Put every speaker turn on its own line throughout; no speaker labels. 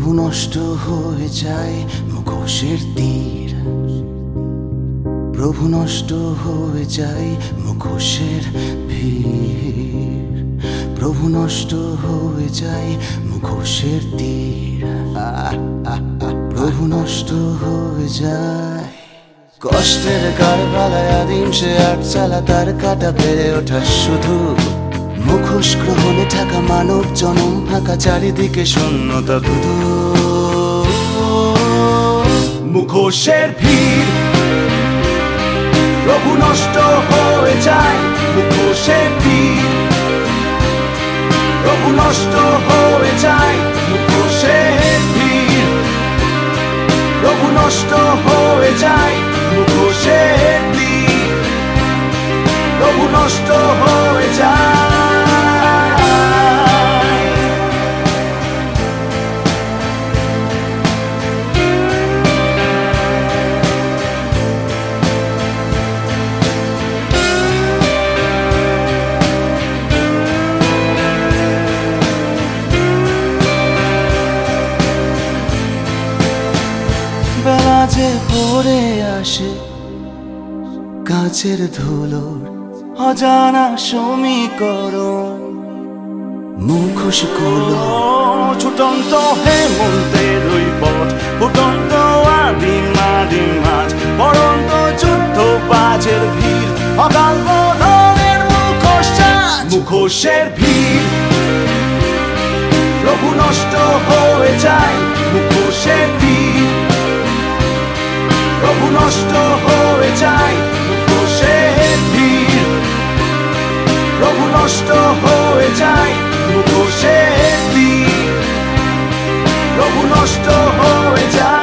প্রভু নষ্ট হয়ে যায় মুখোশের তীর, প্রভু নষ্ট হয়ে যায় মুখোশের ভিড়, প্রভু নষ্ট হয়ে যায় মুখোশের তীর, প্রভু নষ্ট হয়ে যায়। কষ্টের কারবালায় আদিম সে আট চালা তার কাটা বেড়ে ওঠা শুধু মুখোশ গ্রহণে থাকা মানব জনম ফাঁকা চারিদিকে শূন্যতা ধুধু। মুখোশের ভিড় প্রভু নষ্ট হয়ে যায় মুখোশের ভিড়, প্রভু নষ্ট হয়ে যায় মুখোশের ভিড়, প্রভু নষ্ট হয়ে যায় মুখোশের ভিড়, প্রভু নষ্ট হয়ে যায়। বেলা যে পড়ে আসে কাছের ধুলোর অজানা সমীকরণ, মুখোশ গুলো ছুটন্ত হেমন্তের ওই পথ, ফুটন্ত আদিম আদিম মাঝ পরন্ত যুদ্ধ বাজের ভিড়, অকাল বোধনের মুখোশ সাজ। মুখোশের ভিড় প্রভু নষ্ট হয়ে যায় মুখোশের ভিড়, প্রভু নষ্ট হয়ে যায় মুখোশের ভিড়, প্রভু নষ্ট হয়ে যায় মুখোশের ভিড়, প্রভু নষ্ট হয়ে যায়।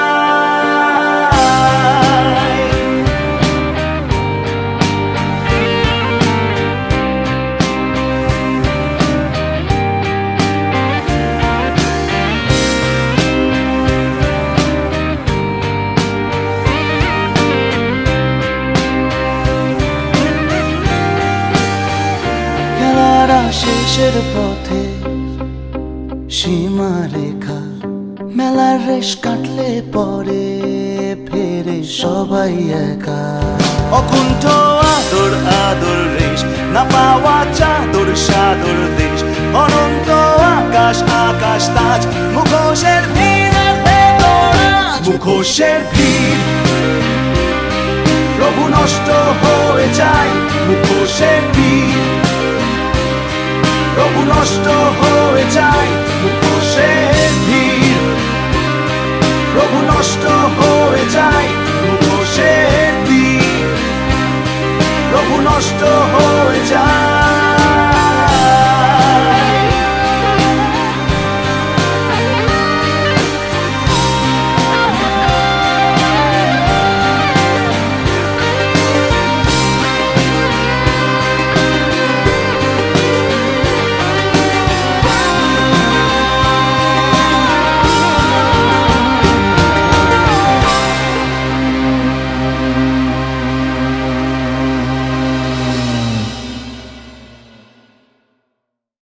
শেষের পথে সীমারেখা, মেলার রেশ কাটলে পরে ফেরে সবাই একা। অকুণ্ঠ আদর আদর রেশ না পাওয়া চাদর সাদর দেশ, অনন্ত আকাশ আকাশ তাজ মুখোশের ভিড়, মুখোশের ভিড় প্রভু নষ্ট হয়ে যায় মুখোশের ভিড়, প্রভু নষ্ট হয়ে যায়